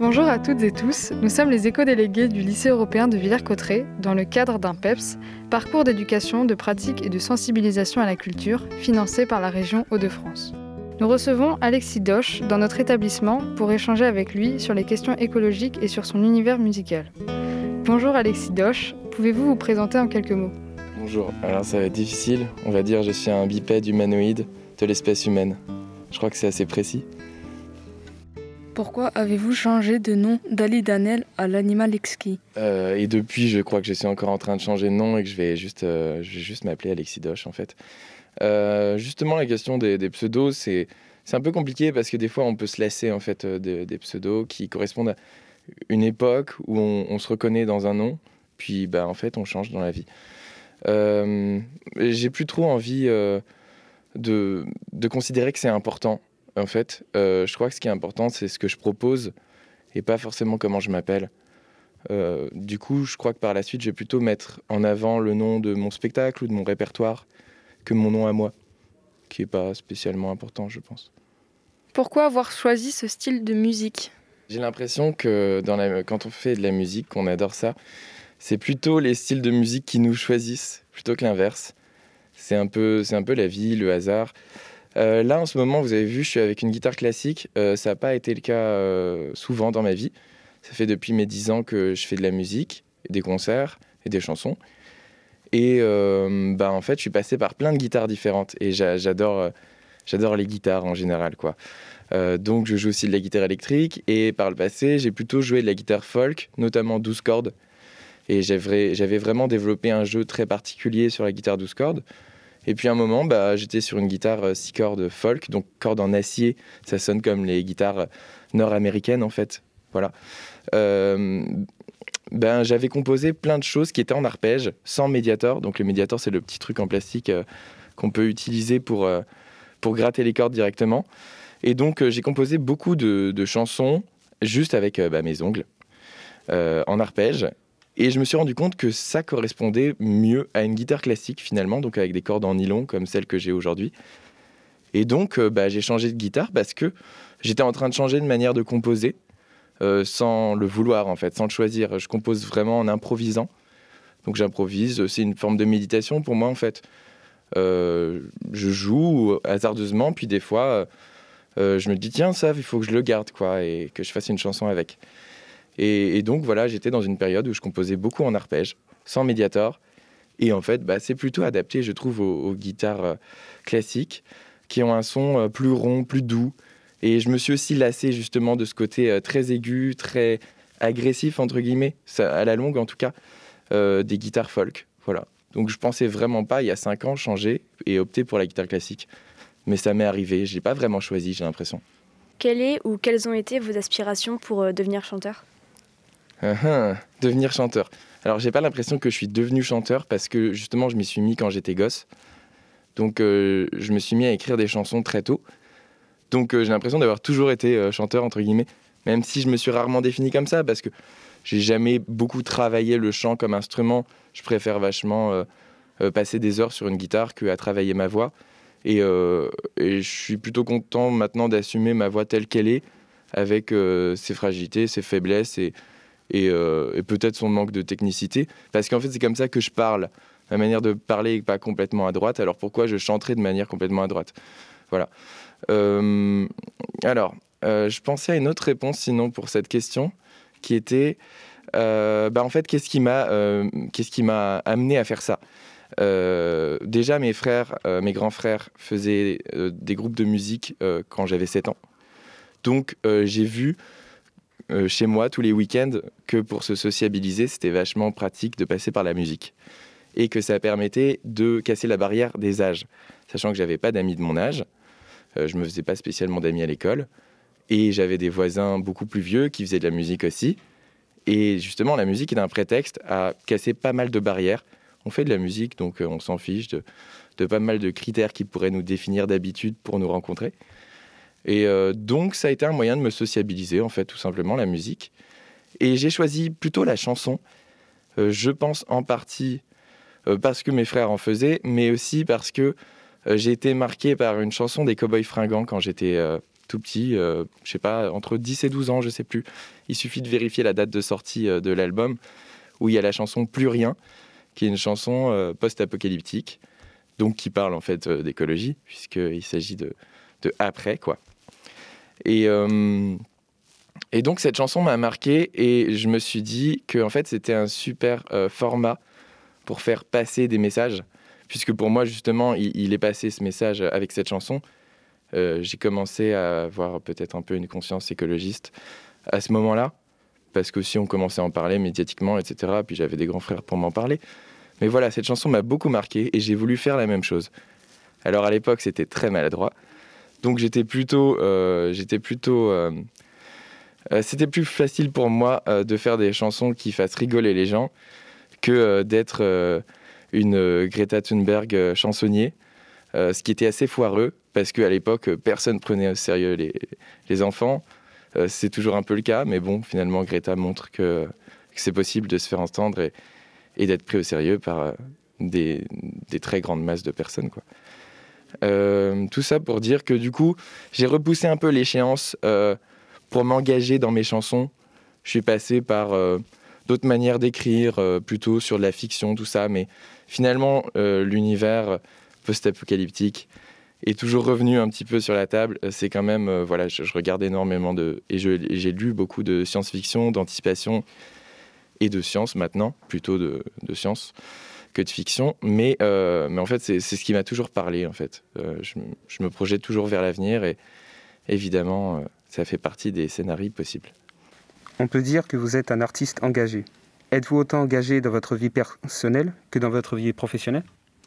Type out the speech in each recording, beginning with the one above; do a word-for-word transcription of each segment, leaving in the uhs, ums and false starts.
Bonjour à toutes et tous, nous sommes les éco-délégués du lycée européen de Villers-Cotterêts dans le cadre d'un P E P S, parcours d'éducation, de pratique et de sensibilisation à la culture, financé par la région Hauts-de-France. Nous recevons Alexis Doche dans notre établissement pour échanger avec lui sur les questions écologiques et sur son univers musical. Bonjour Alexis Doche, pouvez-vous vous présenter en quelques mots ? Bonjour, alors ça va être difficile, on va dire je suis un bipède humanoïde de l'espèce humaine. Je crois que c'est assez précis. Pourquoi avez-vous changé de nom d'Ali Danel à l'animal exquis ? euh, Et depuis, je crois que je suis encore en train de changer de nom et que je vais juste, euh, je vais juste m'appeler Alexis Doche en fait. Euh, justement, la question des, des pseudos, c'est, c'est un peu compliqué parce que des fois, on peut se lasser en fait de, des pseudos qui correspondent à une époque où on, on se reconnaît dans un nom, puis bah, en fait, on change dans la vie. Euh, j'ai plus trop envie euh, de, de considérer que c'est important. En fait, euh, je crois que ce qui est important, c'est ce que je propose et pas forcément comment je m'appelle. Euh, du coup, je crois que par la suite, je vais plutôt mettre en avant le nom de mon spectacle ou de mon répertoire que mon nom à moi, qui n'est pas spécialement important, je pense. Pourquoi avoir choisi ce style de musique ? J'ai l'impression que dans la, quand on fait de la musique, qu'on adore ça, c'est plutôt les styles de musique qui nous choisissent, plutôt que l'inverse. C'est un peu, c'est un peu la vie, le hasard. Euh, là, en ce moment, vous avez vu, je suis avec une guitare classique. Euh, ça n'a pas été le cas euh, souvent dans ma vie. Ça fait depuis mes dix ans que je fais de la musique, des concerts et des chansons. Et euh, bah, en fait, je suis passé par plein de guitares différentes. Et j'a- j'adore, euh, j'adore les guitares en général, quoi. Euh, donc, je joue aussi de la guitare électrique. Et par le passé, j'ai plutôt joué de la guitare folk, notamment douze cordes. Et j'avais, j'avais vraiment développé un jeu très particulier sur la guitare douze cordes. Et puis à un moment, bah, j'étais sur une guitare six cordes folk, donc cordes en acier. Ça sonne comme les guitares nord-américaines, en fait. Voilà. Euh, ben, j'avais composé plein de choses qui étaient en arpège, sans médiator. Donc le médiator, c'est le petit truc en plastique euh, qu'on peut utiliser pour, euh, pour gratter les cordes directement. Et donc euh, j'ai composé beaucoup de, de chansons juste avec euh, bah, mes ongles, euh, en arpège. Et je me suis rendu compte que ça correspondait mieux à une guitare classique finalement, donc avec des cordes en nylon comme celle que j'ai aujourd'hui. Et donc euh, bah, j'ai changé de guitare parce que j'étais en train de changer de manière de composer, euh, sans le vouloir en fait, sans le choisir. Je compose vraiment en improvisant. Donc j'improvise, c'est une forme de méditation pour moi en fait. Euh, je joue hasardeusement, puis des fois euh, je me dis tiens ça, il faut que je le garde quoi, et que je fasse une chanson avec. Et, et donc voilà, j'étais dans une période où je composais beaucoup en arpège, sans médiator. Et en fait, bah, c'est plutôt adapté, je trouve, aux, aux guitares euh, classiques, qui ont un son euh, plus rond, plus doux. Et je me suis aussi lassé justement de ce côté euh, très aigu, très agressif, entre guillemets, ça, à la longue en tout cas, euh, des guitares folk. Voilà. Donc je pensais vraiment pas, il y a cinq ans, changer et opter pour la guitare classique. Mais ça m'est arrivé, je l'ai pas vraiment choisi, j'ai l'impression. Quelle est ou quelles ont été vos aspirations pour euh, devenir chanteur ? Uh-huh, devenir chanteur. Alors, j'ai pas l'impression que je suis devenu chanteur parce que justement, je m'y suis mis quand j'étais gosse. Donc, euh, je me suis mis à écrire des chansons très tôt. Donc, euh, j'ai l'impression d'avoir toujours été euh, chanteur, entre guillemets, même si je me suis rarement défini comme ça parce que j'ai jamais beaucoup travaillé le chant comme instrument. Je préfère vachement euh, euh, passer des heures sur une guitare qu'à travailler ma voix. Et, euh, et je suis plutôt content maintenant d'assumer ma voix telle qu'elle est, avec euh, ses fragilités, ses faiblesses et Et, euh, et peut-être son manque de technicité, parce qu'en fait c'est comme ça que je parle. Ma manière de parler n'est pas complètement à droite, alors pourquoi je chanterais de manière complètement à droite ? Voilà. Euh, alors, euh, je pensais à une autre réponse sinon pour cette question, qui était, euh, bah en fait, qu'est-ce qui m'a, euh, qu'est-ce qui m'a amené à faire ça ? euh, Déjà, mes frères, euh, mes grands frères faisaient euh, des groupes de musique euh, quand j'avais sept ans. Donc, euh, j'ai vu Euh, chez moi tous les week-ends que pour se sociabiliser, c'était vachement pratique de passer par la musique et que ça permettait de casser la barrière des âges. Sachant que j'avais pas d'amis de mon âge, euh, je me faisais pas spécialement d'amis à l'école et j'avais des voisins beaucoup plus vieux qui faisaient de la musique aussi. Et justement, la musique est un prétexte à casser pas mal de barrières. On fait de la musique, donc euh, on s'en fiche de, de pas mal de critères qui pourraient nous définir d'habitude pour nous rencontrer. Et euh, donc, ça a été un moyen de me sociabiliser, en fait, tout simplement, la musique. Et j'ai choisi plutôt la chanson, euh, je pense en partie euh, parce que mes frères en faisaient, mais aussi parce que euh, j'ai été marqué par une chanson des Cowboys Fringants quand j'étais, euh, tout petit, euh, je sais pas, entre dix et douze ans, je sais plus. Il suffit de vérifier la date de sortie euh, de l'album, où il y a la chanson Plus rien, qui est une chanson euh, post-apocalyptique, donc qui parle en fait euh, d'écologie, puisqu'il s'agit de, de après, quoi. Et, euh, et donc cette chanson m'a marqué, et je me suis dit que en fait, c'était un super euh, format pour faire passer des messages, puisque pour moi, justement, il, il est passé ce message avec cette chanson. Euh, j'ai commencé à avoir peut-être un peu une conscience écologiste à ce moment-là, parce qu'aussi on commençait à en parler médiatiquement, et cetera. Puis j'avais des grands frères pour m'en parler. Mais voilà, cette chanson m'a beaucoup marqué et j'ai voulu faire la même chose. Alors à l'époque, c'était très maladroit. Donc j'étais plutôt... Euh, j'étais plutôt euh, euh, c'était plus facile pour moi euh, de faire des chansons qui fassent rigoler les gens que euh, d'être euh, une euh, Greta Thunberg euh, chansonnier. Euh, ce qui était assez foireux, parce qu'à l'époque, personne prenait au sérieux les, les enfants. Euh, c'est toujours un peu le cas, mais bon, finalement, Greta montre que, que c'est possible de se faire entendre et, et d'être pris au sérieux par euh, des, des très grandes masses de personnes, quoi. Euh, tout ça pour dire que du coup, j'ai repoussé un peu l'échéance euh, pour m'engager dans mes chansons. Je suis passé par euh, d'autres manières d'écrire, euh, plutôt sur de la fiction, tout ça, mais finalement, euh, l'univers post-apocalyptique est toujours revenu un petit peu sur la table. C'est quand même, euh, voilà, je, je regarde énormément de... Et, je, et j'ai lu beaucoup de science-fiction, d'anticipation et de science maintenant, plutôt de, de science que de fiction. Mais, euh, mais en fait, c'est, c'est ce qui m'a toujours parlé, en fait. Euh, je, je me projette toujours vers l'avenir et évidemment, euh, ça fait partie des scénarios possibles. On peut dire que vous êtes un artiste engagé. Êtes-vous autant engagé dans votre vie personnelle que dans votre vie professionnelle ?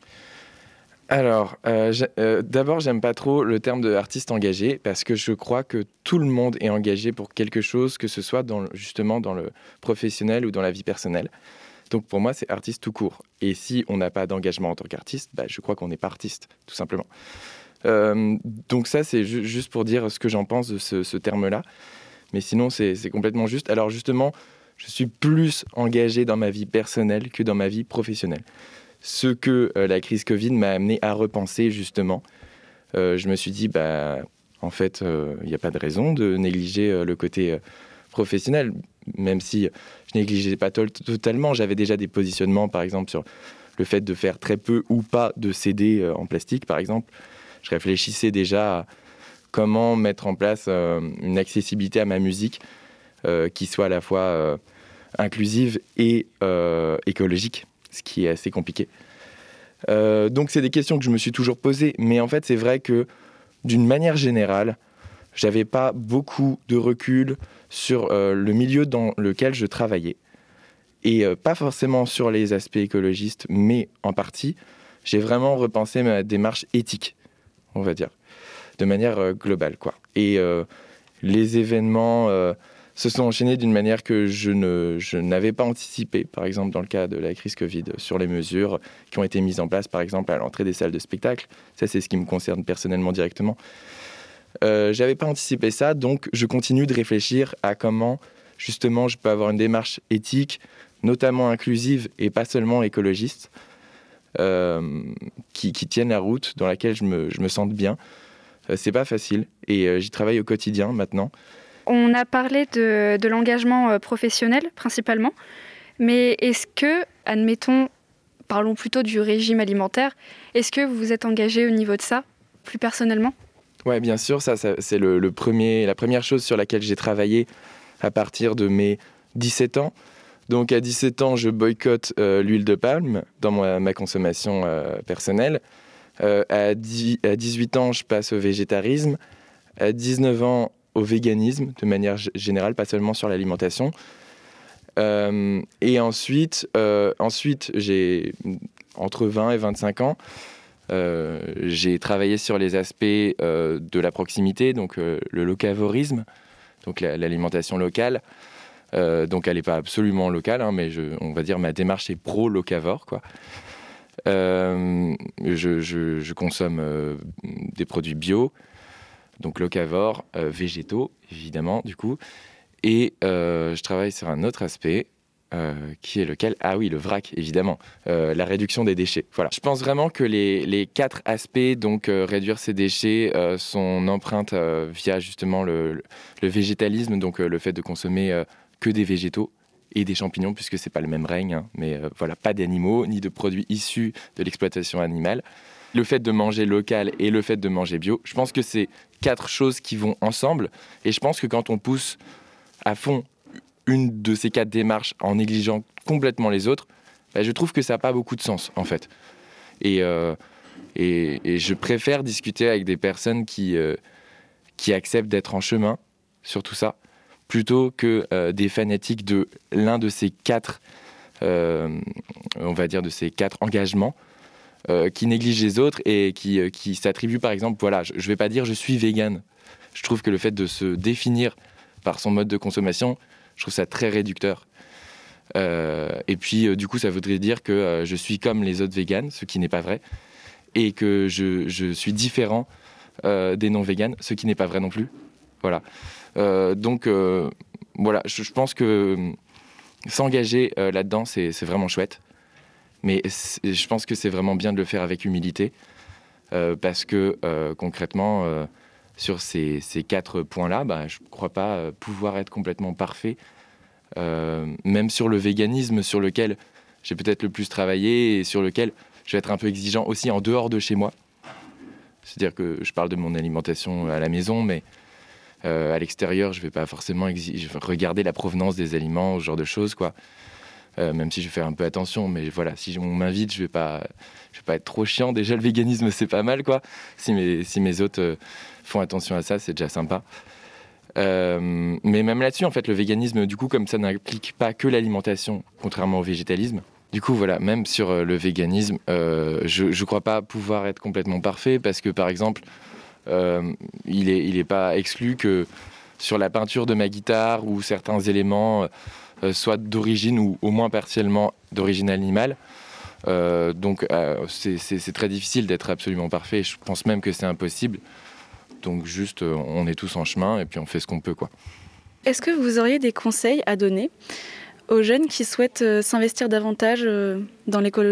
Alors, euh, euh, d'abord, j'aime pas trop le terme de artiste engagé parce que je crois que tout le monde est engagé pour quelque chose, que ce soit dans, justement dans le professionnel ou dans la vie personnelle. Donc pour moi, c'est artiste tout court. Et si on n'a pas d'engagement en tant qu'artiste, bah, je crois qu'on n'est pas artiste, tout simplement. Euh, donc ça, c'est ju- juste pour dire ce que j'en pense de ce, ce terme-là. Mais sinon, c'est, c'est complètement juste. Alors justement, je suis plus engagé dans ma vie personnelle que dans ma vie professionnelle. Ce que euh, la crise Covid m'a amené à repenser, justement. Euh, je me suis dit, bah, en fait, il euh, n'y a pas de raison de négliger euh, le côté euh, professionnel, même si je négligeais pas to- totalement. J'avais déjà des positionnements, par exemple, sur le fait de faire très peu ou pas de C D euh, en plastique, par exemple. Je réfléchissais déjà à comment mettre en place euh, une accessibilité à ma musique euh, qui soit à la fois euh, inclusive et euh, écologique, ce qui est assez compliqué. Euh, donc c'est des questions que je me suis toujours posées, mais en fait c'est vrai que d'une manière générale, j'avais pas beaucoup de recul sur euh, le milieu dans lequel je travaillais. Et euh, pas forcément sur les aspects écologistes, mais en partie, j'ai vraiment repensé ma démarche éthique, on va dire, de manière euh, globale, quoi. Et euh, les événements euh, se sont enchaînés d'une manière que je, ne, je n'avais pas anticipée, par exemple dans le cas de la crise Covid, sur les mesures qui ont été mises en place, par exemple à l'entrée des salles de spectacle. Ça, c'est ce qui me concerne personnellement directement. Euh, j'avais pas anticipé ça, donc je continue de réfléchir à comment, justement, je peux avoir une démarche éthique, notamment inclusive et pas seulement écologiste, euh, qui, qui tienne la route, dans laquelle je me, je me sente bien. Euh, c'est pas facile, et euh, j'y travaille au quotidien maintenant. On a parlé de, de l'engagement professionnel, principalement, mais est-ce que, admettons, parlons plutôt du régime alimentaire, est-ce que vous vous êtes engagé au niveau de ça, plus personnellement ? Oui, bien sûr, ça, ça c'est le, le premier, la première chose sur laquelle j'ai travaillé à partir de mes dix-sept ans. Donc à dix-sept ans, je boycotte euh, l'huile de palme dans ma, ma consommation euh, personnelle. Euh, à, dix, à dix-huit ans, je passe au végétarisme. À dix-neuf ans, au véganisme, de manière g- générale, pas seulement sur l'alimentation. Euh, et ensuite, euh, ensuite, j'ai entre vingt et vingt-cinq ans, Euh, j'ai travaillé sur les aspects euh, de la proximité, donc euh, le locavorisme, donc la, l'alimentation locale. Euh, donc elle n'est pas absolument locale, hein, mais je, on va dire ma démarche est pro-locavore, quoi. Euh, je, je, je consomme euh, des produits bio, donc locavores, euh, végétaux, évidemment, du coup. Et euh, je travaille sur un autre aspect, euh, qui est lequel ? Ah oui, le vrac, évidemment, euh, la réduction des déchets. Voilà. Je pense vraiment que les, les quatre aspects, donc euh, réduire ses déchets, euh, son empreinte euh, via justement le, le végétalisme, donc euh, le fait de consommer euh, que des végétaux et des champignons, puisque c'est pas le même règne, hein, mais euh, voilà, pas d'animaux, ni de produits issus de l'exploitation animale. Le fait de manger local et le fait de manger bio, je pense que c'est quatre choses qui vont ensemble. Et je pense que quand on pousse à fond une de ces quatre démarches en négligeant complètement les autres, bah, je trouve que ça n'a pas beaucoup de sens, en fait. Et, euh, et, et je préfère discuter avec des personnes qui, euh, qui acceptent d'être en chemin sur tout ça, plutôt que euh, des fanatiques de l'un de ces quatre, euh, on va dire, de ces quatre engagements, Euh, qui négligent les autres et qui, euh, qui s'attribuent, par exemple, voilà, je ne vais pas dire je suis vegan. Je trouve que le fait de se définir par son mode de consommation, je trouve ça très réducteur. Euh, et puis, euh, du coup, ça voudrait dire que euh, je suis comme les autres véganes, ce qui n'est pas vrai, et que je, je suis différent euh, des non-véganes, ce qui n'est pas vrai non plus. Voilà. Euh, donc, euh, voilà, je, je pense que euh, s'engager euh, là-dedans, c'est, c'est vraiment chouette. Mais je pense que c'est vraiment bien de le faire avec humilité, euh, parce que euh, concrètement, euh, sur ces, ces quatre points-là, bah, je ne crois pas pouvoir être complètement parfait. Euh, même sur le véganisme, sur lequel j'ai peut-être le plus travaillé et sur lequel je vais être un peu exigeant aussi en dehors de chez moi. C'est-à-dire que je parle de mon alimentation à la maison, mais euh, à l'extérieur, je ne vais pas forcément exige, regarder la provenance des aliments, ce genre de choses, quoi. Euh, même si je vais faire un peu attention, mais voilà, si on m'invite, je vais pas, je vais pas être trop chiant. Déjà, le véganisme, c'est pas mal, quoi. Si mes, si mes hôtes euh, font attention à ça, c'est déjà sympa. Euh, mais même là-dessus, en fait, le véganisme, du coup, comme ça n'implique pas que l'alimentation, contrairement au végétalisme. Du coup, voilà, même sur euh, le véganisme, euh, je ne crois pas pouvoir être complètement parfait, parce que, par exemple, euh, il est, il est pas exclu que sur la peinture de ma guitare ou certains éléments Euh, soit d'origine ou au moins partiellement d'origine animale. Euh, donc euh, c'est, c'est, c'est très difficile d'être absolument parfait. Je pense même que c'est impossible. Donc juste, euh, on est tous en chemin et puis on fait ce qu'on peut, quoi. Est-ce que vous auriez des conseils à donner aux jeunes qui souhaitent euh, s'investir davantage euh, dans l'écologie ?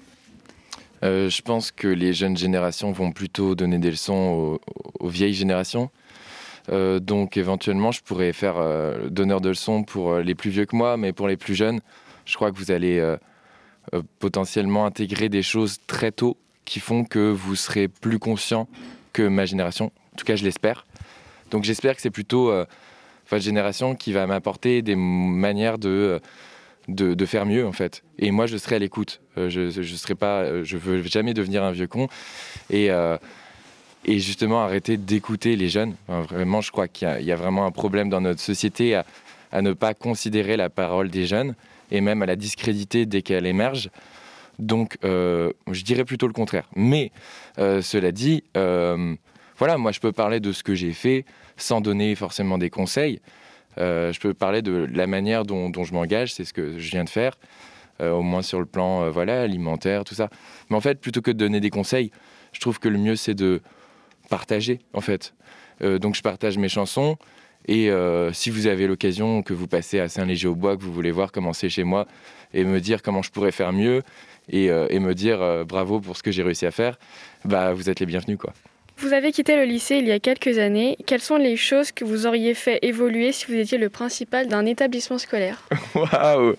euh, Je pense que les jeunes générations vont plutôt donner des leçons aux, aux vieilles générations. Euh, donc éventuellement, je pourrais faire euh, donneur de leçons pour euh, les plus vieux que moi, mais pour les plus jeunes, je crois que vous allez euh, euh, potentiellement intégrer des choses très tôt qui font que vous serez plus conscient que ma génération. En tout cas, je l'espère. Donc j'espère que c'est plutôt euh, votre génération qui va m'apporter des manières de, de, de faire mieux, en fait. Et moi, je serai à l'écoute. Euh, je, je serai pas, je veux jamais devenir un vieux con. Et... Euh, Et justement, arrêter d'écouter les jeunes. Enfin, vraiment, je crois qu'il y a, il y a vraiment un problème dans notre société à, à ne pas considérer la parole des jeunes et même à la discréditer dès qu'elle émerge. Donc, euh, je dirais plutôt le contraire. Mais, euh, cela dit, euh, voilà, moi, je peux parler de ce que j'ai fait sans donner forcément des conseils. Euh, je peux parler de la manière dont, dont je m'engage, c'est ce que je viens de faire, euh, au moins sur le plan euh, voilà, alimentaire, tout ça. Mais en fait, plutôt que de donner des conseils, je trouve que le mieux, c'est de partager, en fait. Euh, donc je partage mes chansons et euh, si vous avez l'occasion, que vous passez à Saint-Léger-au-Bois, que vous voulez voir comment c'est chez moi et me dire comment je pourrais faire mieux et, euh, et me dire euh, bravo pour ce que j'ai réussi à faire, bah vous êtes les bienvenus, quoi. Vous avez quitté le lycée il y a quelques années. Quelles sont les choses que vous auriez fait évoluer si vous étiez le principal d'un établissement scolaire ? Waouh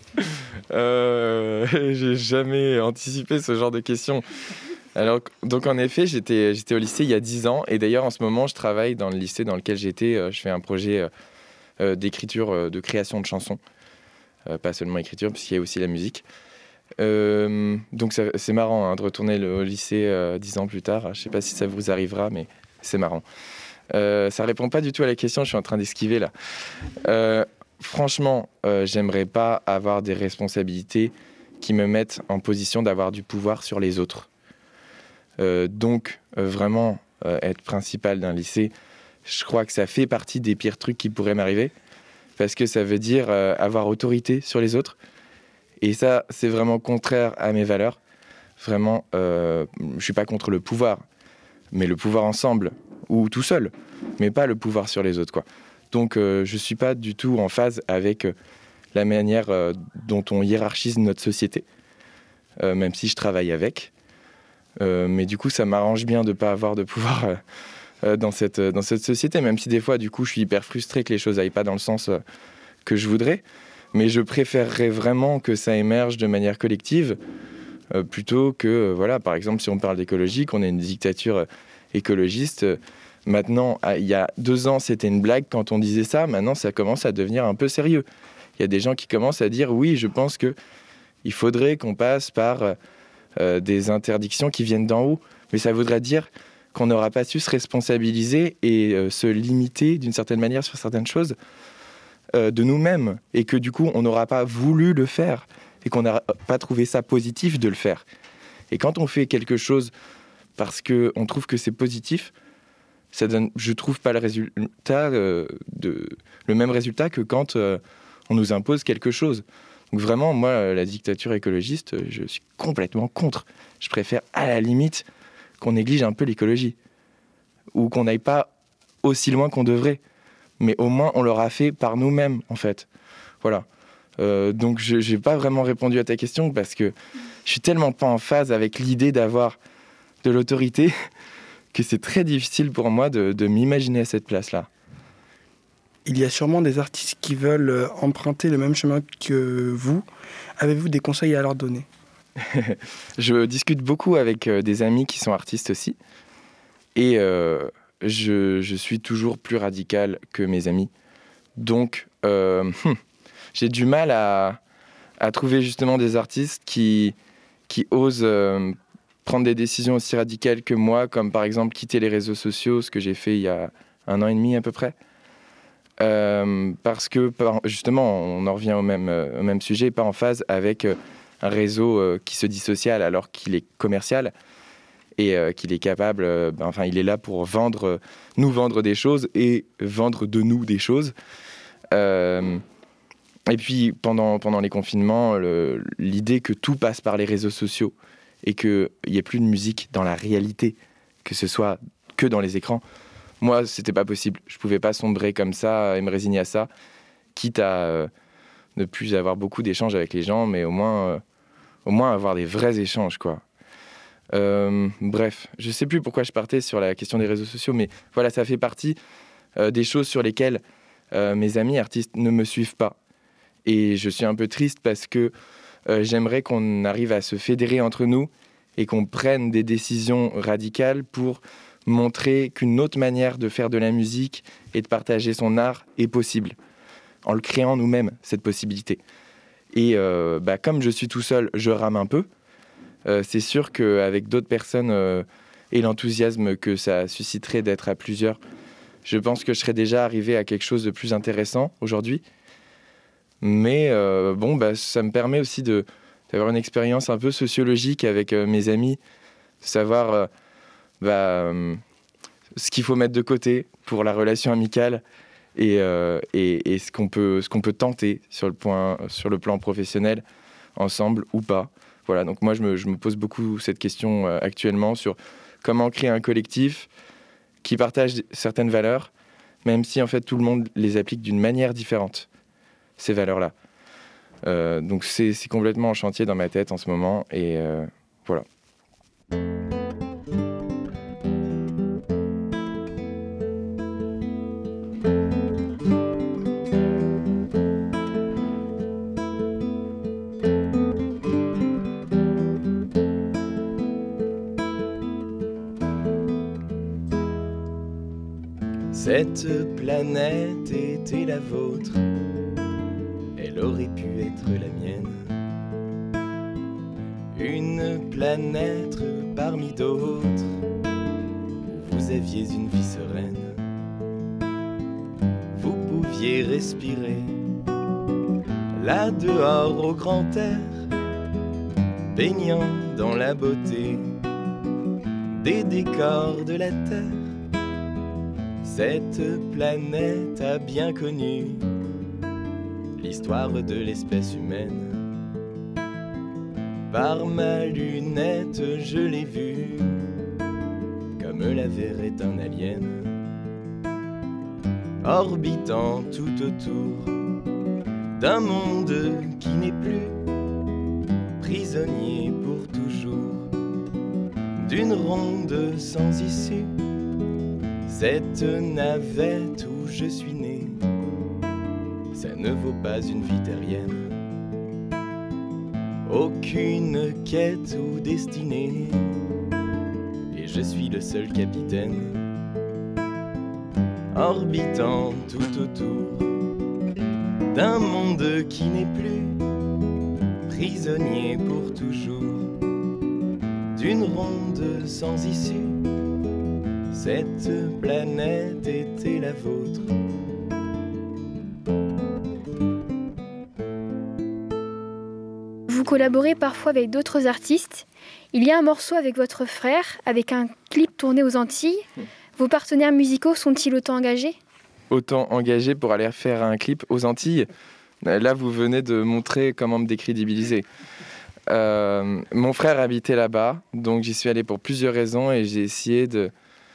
euh, J'ai jamais anticipé ce genre de questions. Alors, donc en effet, j'étais, j'étais au lycée il y a dix ans et d'ailleurs en ce moment je travaille dans le lycée dans lequel j'étais, euh, je fais un projet euh, euh, d'écriture, euh, de création de chansons, euh, pas seulement écriture puisqu'il y a aussi la musique. Euh, donc ça, c'est marrant hein, de retourner le, au lycée euh, dix ans plus tard, je ne sais pas si ça vous arrivera mais c'est marrant. Euh, ça ne répond pas du tout à la question, je suis en train d'esquiver là. Euh, franchement, euh, j'aimerais pas avoir des responsabilités qui me mettent en position d'avoir du pouvoir sur les autres. Euh, donc, euh, vraiment, euh, être principal d'un lycée, je crois que ça fait partie des pires trucs qui pourraient m'arriver, parce que ça veut dire euh, avoir autorité sur les autres. Et ça, c'est vraiment contraire à mes valeurs. Vraiment, euh, je ne suis pas contre le pouvoir, mais le pouvoir ensemble, ou tout seul, mais pas le pouvoir sur les autres, quoi. Donc, euh, je ne suis pas du tout en phase avec euh, la manière euh, dont on hiérarchise notre société, euh, même si je travaille avec. Euh, mais du coup, ça m'arrange bien de ne pas avoir de pouvoir euh, euh, dans, cette, dans cette société, même si des fois, du coup, je suis hyper frustré que les choses n'aillent pas dans le sens euh, que je voudrais. Mais je préférerais vraiment que ça émerge de manière collective, euh, plutôt que, euh, voilà, par exemple, si on parle d'écologie, qu'on ait une dictature euh, écologiste. Euh, maintenant, ah, il y a deux ans, c'était une blague quand on disait ça. Maintenant, ça commence à devenir un peu sérieux. Il y a des gens qui commencent à dire, oui, je pense qu'il faudrait qu'on passe par euh, des interdictions qui viennent d'en haut. Mais ça voudrait dire qu'on n'aura pas su se responsabiliser et euh, se limiter d'une certaine manière sur certaines choses euh, de nous-mêmes. Et que du coup, on n'aura pas voulu le faire et qu'on n'a pas trouvé ça positif de le faire. Et quand on fait quelque chose parce qu'on trouve que c'est positif, ça donne, je trouve pas le résultat, euh, de, le même résultat que quand euh, on nous impose quelque chose. Donc vraiment, moi, la dictature écologiste, je suis complètement contre. Je préfère à la limite qu'on néglige un peu l'écologie ou qu'on n'aille pas aussi loin qu'on devrait. Mais au moins, on l'aura fait par nous-mêmes, en fait. Voilà. Euh, donc, je n'ai pas vraiment répondu à ta question parce que je suis tellement pas en phase avec l'idée d'avoir de l'autorité que c'est très difficile pour moi de, de m'imaginer à cette place-là. Il y a sûrement des artistes qui veulent emprunter le même chemin que vous. Avez-vous des conseils à leur donner ? Je discute beaucoup avec des amis qui sont artistes aussi. Et euh, je, je suis toujours plus radical que mes amis. Donc, euh, hum, j'ai du mal à, à trouver justement des artistes qui, qui osent euh, prendre des décisions aussi radicales que moi, comme par exemple quitter les réseaux sociaux, ce que j'ai fait il y a un an et demi à peu près. Euh, parce que justement, on en revient au même, euh, au même sujet, pas en phase avec euh, un réseau euh, qui se dit social alors qu'il est commercial et euh, qu'il est capable, euh, ben, enfin il est là pour vendre, euh, nous vendre des choses et vendre de nous des choses. Euh, et puis pendant, pendant les confinements, le, l'idée que tout passe par les réseaux sociaux et qu'il n'y ait plus de musique dans la réalité, que ce soit que dans les écrans, moi, c'était pas possible. Je pouvais pas sombrer comme ça et me résigner à ça, quitte à euh, ne plus avoir beaucoup d'échanges avec les gens, mais au moins, euh, au moins avoir des vrais échanges, quoi. Euh, bref, je sais plus pourquoi je partais sur la question des réseaux sociaux, mais voilà, ça fait partie euh, des choses sur lesquelles euh, mes amis artistes ne me suivent pas. Et je suis un peu triste parce que euh, j'aimerais qu'on arrive à se fédérer entre nous et qu'on prenne des décisions radicales pour montrer qu'une autre manière de faire de la musique et de partager son art est possible, en le créant nous-mêmes, cette possibilité. Et euh, bah, comme je suis tout seul, je rame un peu. Euh, c'est sûr qu'avec d'autres personnes euh, et l'enthousiasme que ça susciterait d'être à plusieurs, je pense que je serais déjà arrivé à quelque chose de plus intéressant aujourd'hui. Mais euh, bon, bah, ça me permet aussi de, d'avoir une expérience un peu sociologique avec euh, mes amis, de savoir... Euh, Bah, euh, ce qu'il faut mettre de côté pour la relation amicale et, euh, et, et ce qu'on peut, ce qu'on peut tenter sur le, point, sur le plan professionnel ensemble ou pas. Voilà, donc moi je me, je me pose beaucoup cette question euh, actuellement sur comment créer un collectif qui partage certaines valeurs, même si en fait tout le monde les applique d'une manière différente, ces valeurs-là. Euh, donc c'est, c'est complètement en chantier dans ma tête en ce moment et euh, voilà. Cette planète était la vôtre, elle aurait pu être la mienne. Une planète parmi d'autres, où vous aviez une vie sereine. Vous pouviez respirer, là dehors au grand air, baignant dans la beauté des décors de la terre. Cette planète a bien connu l'histoire de l'espèce humaine. Par ma lunette, je l'ai vue comme la verrait un alien, orbitant tout autour d'un monde qui n'est plus prisonnier pour toujours, d'une ronde sans issue, cette navette où je suis né, ça ne vaut pas une vie terrienne, aucune quête ou destinée, et je suis le seul capitaine, orbitant tout autour d'un monde qui n'est plus prisonnier pour toujours, d'une ronde sans issue, cette planète était la vôtre. Vous collaborez parfois avec d'autres artistes. Il y a un morceau avec votre frère, avec un clip tourné aux Antilles. Vos partenaires musicaux sont-ils autant engagés ? Autant engagés pour aller faire un clip aux Antilles ? Là, vous venez de montrer comment me décrédibiliser. Euh, mon frère habitait là-bas, donc j'y suis allé pour plusieurs raisons et j'ai essayé de,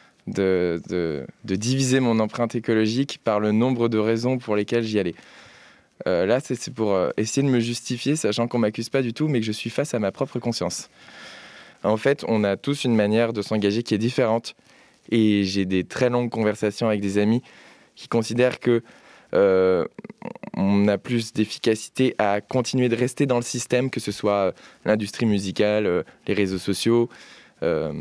de, de, de diviser mon empreinte écologique par le nombre de raisons pour lesquelles j'y allais. Euh, là, c'est, c'est pour euh, essayer de me justifier, sachant qu'on ne m'accuse pas du tout, mais que je suis face à ma propre conscience. En fait, on a tous une manière de s'engager qui est différente. Et j'ai des très longues conversations avec des amis qui considèrent que euh, on a plus d'efficacité à continuer de rester dans le système, que ce soit l'industrie musicale, euh, les réseaux sociaux. Euh,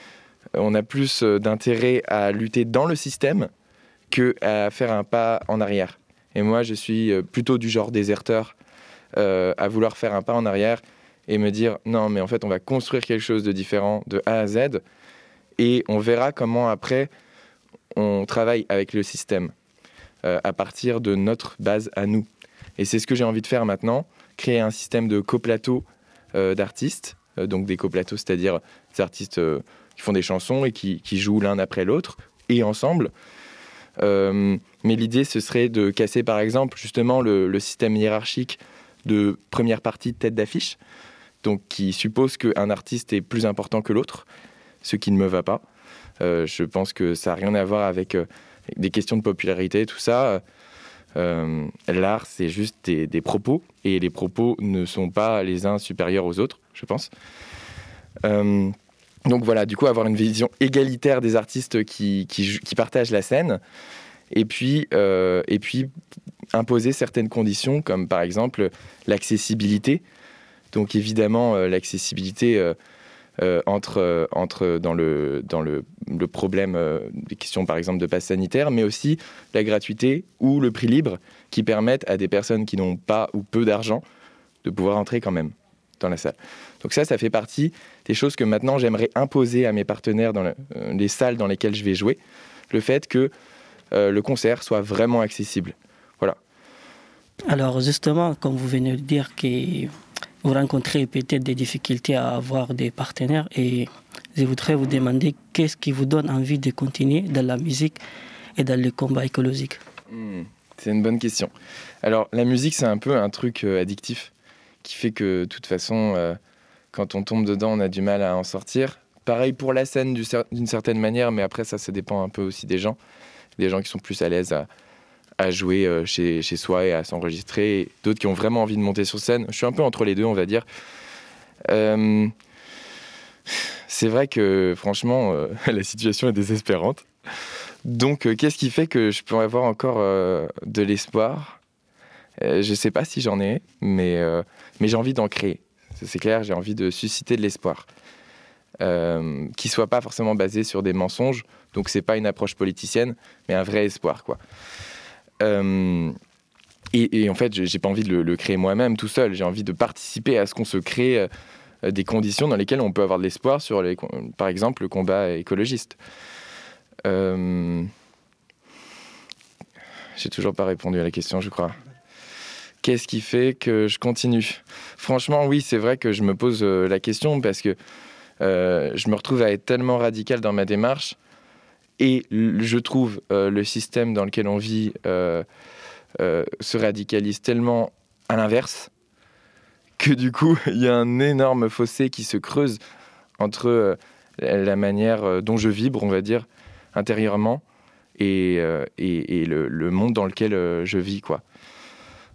on a plus d'intérêt à lutter dans le système qu'à faire un pas en arrière. Et moi, je suis plutôt du genre déserteur euh, à vouloir faire un pas en arrière et me dire non, mais en fait, on va construire quelque chose de différent de A à Z et on verra comment après on travaille avec le système euh, à partir de notre base à nous. Et c'est ce que j'ai envie de faire maintenant, créer un système de coplateaux euh, d'artistes, euh, donc des coplateaux, c'est-à-dire des artistes euh, qui font des chansons et qui, qui jouent l'un après l'autre et ensemble. Euh, mais l'idée, ce serait de casser, par exemple, justement le, le système hiérarchique de première partie de tête d'affiche, donc qui suppose qu'un artiste est plus important que l'autre, ce qui ne me va pas. Euh, je pense que ça n'a rien à voir avec euh, des questions de popularité, tout ça. Euh, l'art, c'est juste des, des propos, et les propos ne sont pas les uns supérieurs aux autres, je pense. Euh, Donc voilà, du coup, avoir une vision égalitaire des artistes qui, qui, qui partagent la scène, et puis, euh, et puis imposer certaines conditions, comme par exemple l'accessibilité. Donc évidemment, euh, l'accessibilité euh, euh, entre, euh, entre dans, le, dans le, le problème euh, des questions, par exemple, de passe sanitaire, mais aussi la gratuité ou le prix libre qui permettent à des personnes qui n'ont pas ou peu d'argent de pouvoir entrer quand même dans la salle. Donc ça, ça fait partie des choses que maintenant j'aimerais imposer à mes partenaires dans le, euh, les salles dans lesquelles je vais jouer, le fait que euh, le concert soit vraiment accessible. Voilà. Alors justement, comme vous venez de dire que vous rencontrez peut-être des difficultés à avoir des partenaires, et je voudrais vous demander qu'est-ce qui vous donne envie de continuer dans la musique et dans le combat écologique. Mmh, c'est une bonne question. Alors la musique, c'est un peu un truc euh, addictif qui fait que de toute façon, euh, quand on tombe dedans, on a du mal à en sortir. Pareil pour la scène du cer- d'une certaine manière, mais après ça, ça dépend un peu aussi des gens. Des gens qui sont plus à l'aise à, à jouer euh, chez, chez soi et à s'enregistrer, et d'autres qui ont vraiment envie de monter sur scène. Je suis un peu entre les deux, on va dire. Euh, c'est vrai que franchement, euh, la situation est désespérante. Donc, euh, qu'est-ce qui fait que je peux avoir encore euh, de l'espoir ? euh, Je ne sais pas si j'en ai, mais, euh, mais j'ai envie d'en créer. C'est clair, j'ai envie de susciter de l'espoir. Euh, qui ne soit pas forcément basé sur des mensonges. Donc, ce n'est pas une approche politicienne, mais un vrai espoir, quoi. Euh, et, et en fait, je n'ai pas envie de le, le créer moi-même tout seul. J'ai envie de participer à ce qu'on se crée euh, des conditions dans lesquelles on peut avoir de l'espoir sur, les, par exemple, le combat écologiste. Euh... J'ai toujours pas répondu à la question, je crois. Qu'est-ce qui fait que je continue ? Franchement, oui, c'est vrai que je me pose euh, la question parce que euh, je me retrouve à être tellement radical dans ma démarche et l- je trouve euh, le système dans lequel on vit euh, euh, se radicalise tellement à l'inverse que du coup, il y a un énorme fossé qui se creuse entre euh, la manière dont je vibre, on va dire, intérieurement et, euh, et, et le, le monde dans lequel euh, je vis, quoi.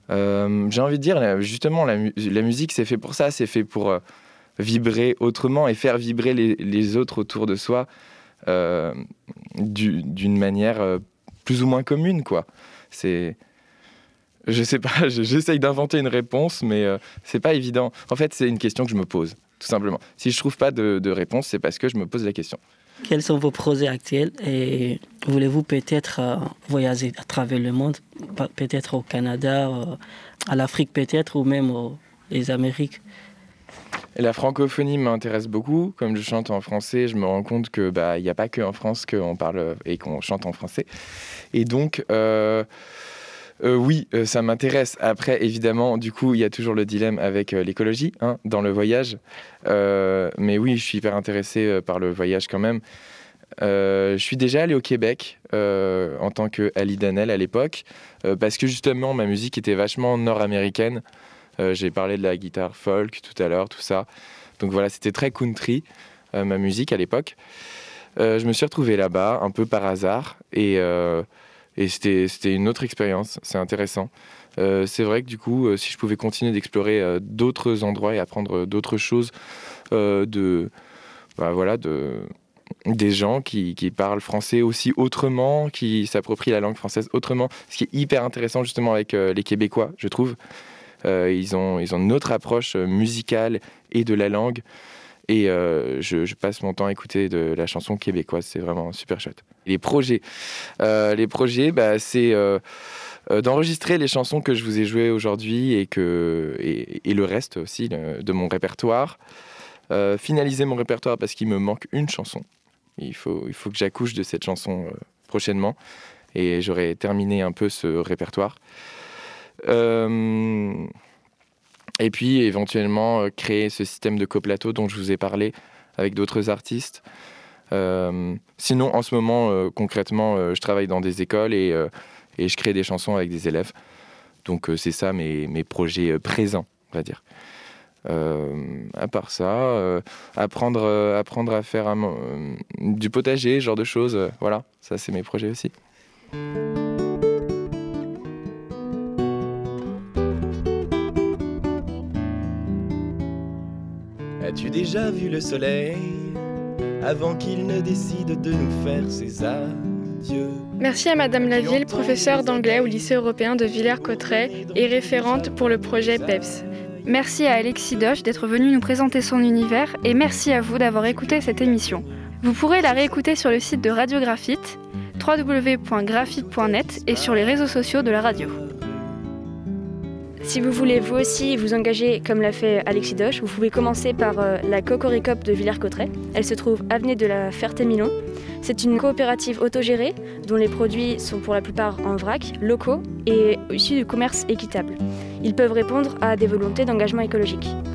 Euh, j'ai envie de dire, justement, la, mu- la musique, c'est fait pour ça, c'est fait pour euh, vibrer autrement et faire vibrer les, les autres autour de soi euh, du, d'une manière euh, plus ou moins commune, quoi. C'est... Je sais pas, j'essaye d'inventer une réponse, mais euh, c'est pas évident. En fait, c'est une question que je me pose, tout simplement. Si je trouve pas de, de réponse, c'est parce que je me pose la question. Quels sont vos projets actuels et voulez-vous peut-être euh, voyager à travers le monde, peut-être au Canada, euh, à l'Afrique peut-être, ou même aux les Amériques? Et la francophonie m'intéresse beaucoup. Comme je chante en français, je me rends compte que bah, y a pas que en France qu'on parle et qu'on chante en français. Et donc... Euh, Euh, oui, euh, ça m'intéresse. Après, évidemment, du coup, il y a toujours le dilemme avec euh, l'écologie hein, dans le voyage. Euh, mais oui, je suis hyper intéressé euh, par le voyage quand même. Euh, je suis déjà allé au Québec euh, en tant que Ali Danel à l'époque, euh, parce que justement, ma musique était vachement nord-américaine. Euh, j'ai parlé de la guitare folk tout à l'heure, tout ça. Donc voilà, c'était très country, euh, ma musique à l'époque. Euh, je me suis retrouvé là-bas, un peu par hasard, et... Euh, Et c'était, c'était une autre expérience, c'est intéressant. Euh, c'est vrai que du coup, euh, si je pouvais continuer d'explorer euh, d'autres endroits et apprendre d'autres choses euh, de, bah, voilà, de, des gens qui, qui parlent français aussi autrement, qui s'approprient la langue française autrement, ce qui est hyper intéressant justement avec euh, les Québécois, je trouve. Euh, ils ont, ils ont une autre approche musicale et de la langue. Et euh, je, je passe mon temps à écouter de la chanson québécoise, c'est vraiment super chouette. Les projets, euh, les projets, bah, c'est euh, euh, d'enregistrer les chansons que je vous ai jouées aujourd'hui et, que, et, et le reste aussi le, de mon répertoire. Euh, finaliser mon répertoire parce qu'il me manque une chanson. Il faut, il faut que j'accouche de cette chanson euh, prochainement et j'aurai terminé un peu ce répertoire. Euh, Et puis, éventuellement, euh, créer ce système de coplateau dont je vous ai parlé avec d'autres artistes. Euh, sinon, en ce moment, euh, concrètement, euh, je travaille dans des écoles et, euh, et je crée des chansons avec des élèves. Donc, euh, c'est ça mes, mes projets euh, présents, on va dire. Euh, à part ça, euh, apprendre, euh, apprendre à faire un, euh, du potager, ce genre de choses. Euh, voilà, ça, c'est mes projets aussi. As-tu déjà vu le soleil avant qu'il ne décide de nous faire ses adieux? Merci à Madame Laville, professeure d'anglais au lycée européen de Villers-Cotterêts et référente pour le projet P E P S. Merci à Alexis Doche d'être venu nous présenter son univers et merci à vous d'avoir écouté cette émission. Vous pourrez la réécouter sur le site de Radio Graphite, w w w point graphite point net et sur les réseaux sociaux de la radio. Si vous voulez vous aussi vous engager comme l'a fait Alexis Doche, vous pouvez commencer par euh, la Cocoricope de Villers-Cotterêts. Elle se trouve avenue de la Ferté-Milon. C'est une coopérative autogérée dont les produits sont pour la plupart en vrac, locaux et issus du commerce équitable. Ils peuvent répondre à des volontés d'engagement écologique.